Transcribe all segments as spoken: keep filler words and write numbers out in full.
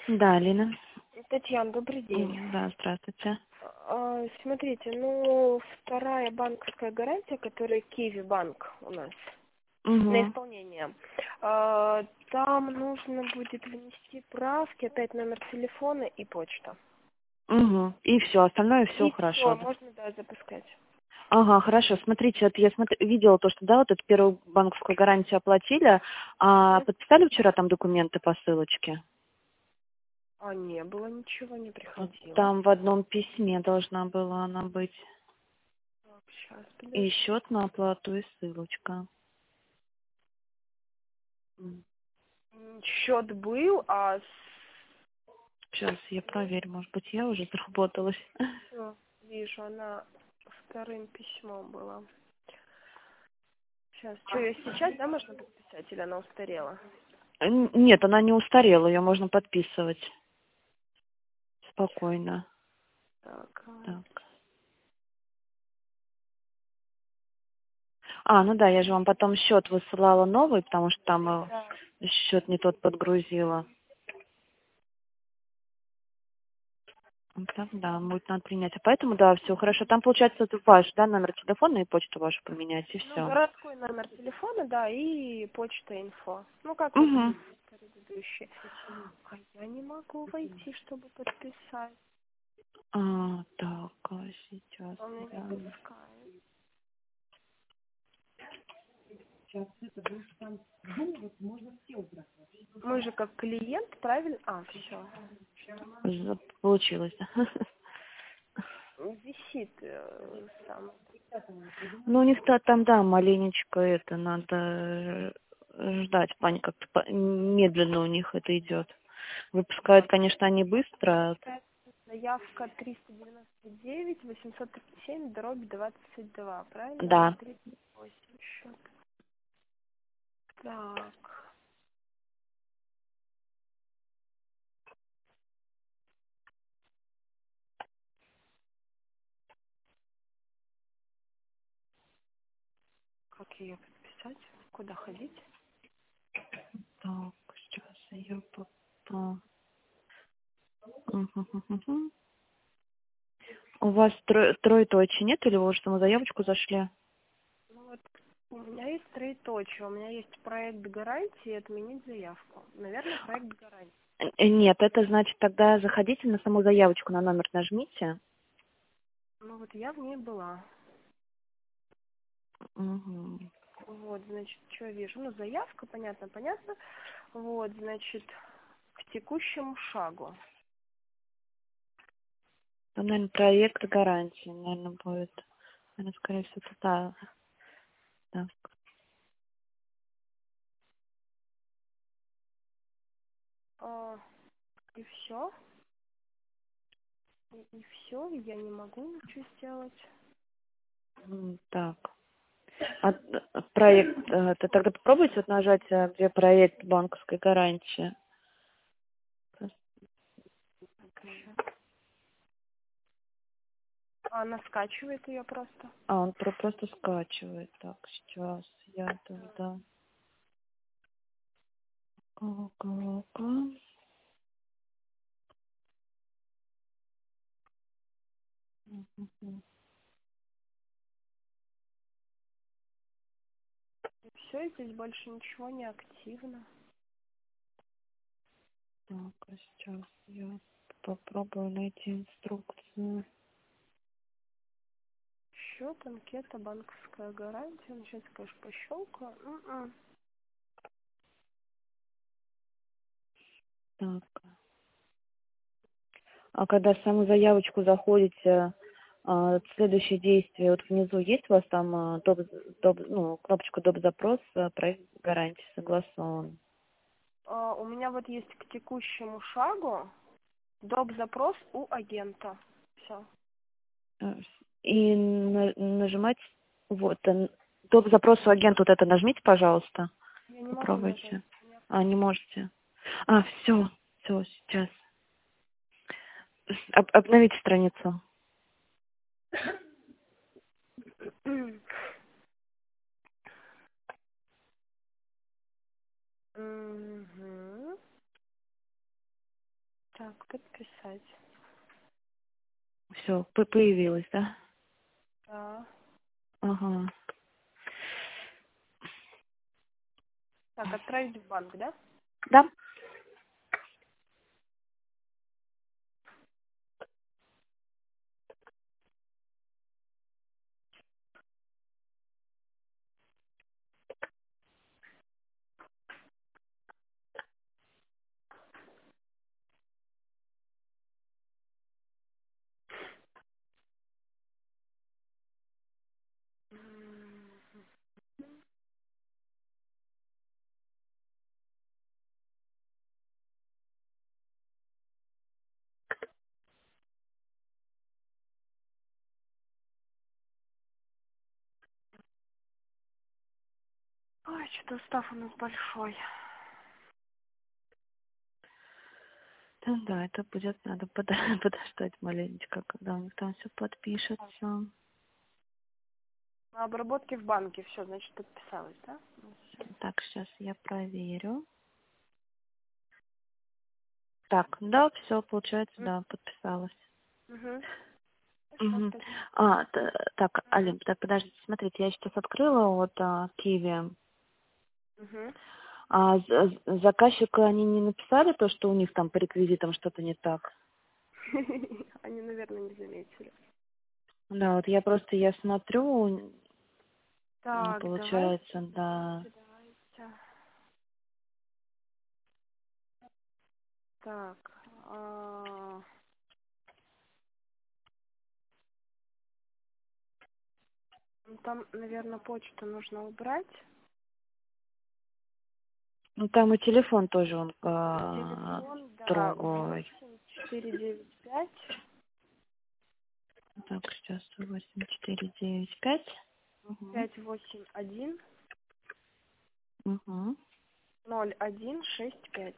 Да, Алина. Татьяна, добрый день. М, Да, здравствуйте. А, Смотрите, ну, вторая банковская гарантия, которая Киви банк у нас на Угу. исполнение, а, там нужно будет внести правки, опять номер телефона и почта. Угу. И все, остальное все И все, хорошо. Да? можно, да, запускать. Ага, хорошо. Смотрите, вот я смотр- видела то, что да, вот эту первую банковскую гарантию оплатили, а Мгм. подписали вчера там документы по ссылочке? А не было ничего, не Вот приходило. там в одном письме должна была она быть. Так, сейчас, И подожди. счет на оплату, и ссылочка. Счет был, а Сейчас я проверю, может быть, я уже заработалась. с... вижу, она вторым письмом была. Сейчас, что, ее сейчас, да, можно подписать, или она устарела? Н- Нет, она не устарела, ее можно подписывать спокойно. Так, а, Так. А, ну да, я же вам потом счет высылала новый, потому что там да. э, счет не тот подгрузила. Вот так, да, будет надо принять. А поэтому, да, все хорошо. Там, получается, это ваш, да, номер телефона и почту вашу поменять, и Ну, все. городской номер телефона, да, и почта инфо. Ну, как вот Угу. предыдущий. А я не могу войти, чтобы подписать. А, так, а сейчас Он меня не я... пускает. Мы же как клиент, правильно? А, все. за- Получилось. Висит э, сам. Ну, у них-то там, да, маленечко это, надо э, ждать. В плане как-то по- медленно у них это идет. Выпускают, конечно, они быстро. Заявка триста девяносто девять восемьсот тридцать семь дробь двадцать два, правильно? Да. тридцать восемь счет. Так. Как ее подписать? Куда ходить? Так, сейчас я по... по- Мгм, мгм, мгм. У вас тро- троеточие нет, или вы уже саму заявочку зашли? Ну вот, у меня есть троеточие, у меня есть проект гарантии, отменить заявку. Наверное, проект гарантии. Э, Нет, это значит, тогда заходите на саму заявочку, на номер нажмите. Ну вот я в ней была. Мгм. Вот, значит, что я вижу? Ну, заявка, понятно, понятно. Вот, значит, к текущему шагу. Там, наверное, проект гарантии, наверное, будет. Наверное, скорее всего, это та. Да. А, и все. И, и все, я не могу ничего сделать. М, Так. А э, проект, э, ты тогда попробуйте вот нажать, э, где проект банковской гарантии. А она скачивает ее просто. А, он про- просто скачивает. Так, сейчас я тогда... Ага. Мгм. И все, здесь больше ничего не активно. Так, а сейчас я попробую найти инструкцию. Счет, анкета, банковская гарантия. Ну, сейчас, конечно, пощелкаю. М-м. Так. А когда в саму заявочку заходите, а, следующее действие, вот внизу есть у вас там а, доп, доп, ну, кнопочка доп. Запрос, а, проект гарантии согласован. А, у меня вот есть к текущему шагу доп. Запрос у агента. Все. Э, И на- нажимать, вот, э, доп. Запрос у агента, вот это нажмите, пожалуйста, Я не могу нажать. попробуйте. А, не можете. А, все, все, сейчас. С- об- обновите страницу. Мгм. Так, подписать. Все, появилось, да? Да. Ага. Так, отправить в банк, да? Да? Ой, что-то устав у нас большой. Да, да, это будет, надо подо- подождать маленечко, когда у них там все подпишется. На обработке в банке. Все, значит, подписалась, да? Ну, всё. Так, сейчас я проверю. Так, да, все, получается, М, да, подписалась. Мгм. Хорошо, Мгм. спасибо. А, т- так, Алин, так, подождите, смотрите, я сейчас открыла вот а, Киви. Угу. А з- з- заказчику они не написали то, что у них там по реквизитам что-то не так? Они, наверное, не заметили. Да, вот я просто, я смотрю, не Так, давайте, получается, да. давайте, давайте. Так, а, ну, там, наверное, почту нужно убрать. Ну, там и телефон тоже, он а, Телефон, да, другой. восемь четыре девять пять Так, сейчас восемь четыре девять пять. Угу. пять восемь один Угу. ноль один шесть пять.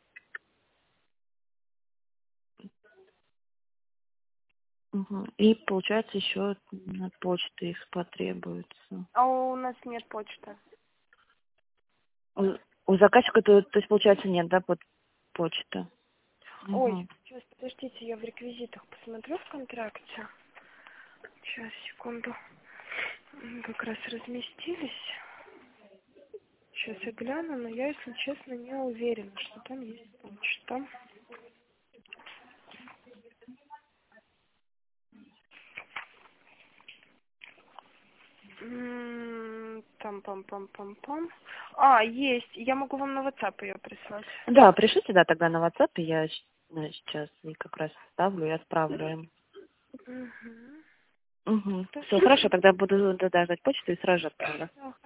Угу. И получается еще на почту их потребуется. А у нас нет почты. У, у заказчика, то, то есть, получается, нет, да, под почты? Ой, Угу. сейчас, подождите, я в реквизитах посмотрю в контракте. Сейчас, секунду. М, Как раз разместились. Сейчас я гляну, но я, если честно, не уверена, что там есть почта. М, Там, пам, пам, пам, пам. А, есть. Я могу вам на WhatsApp ее прислать. Да, пришлите, да, тогда на WhatsApp, и я щ- э, сейчас и как раз ставлю и отправлю им. Угу. Угу. Все, хорошо, тогда буду да, да, ждать почту и сразу же отправлю.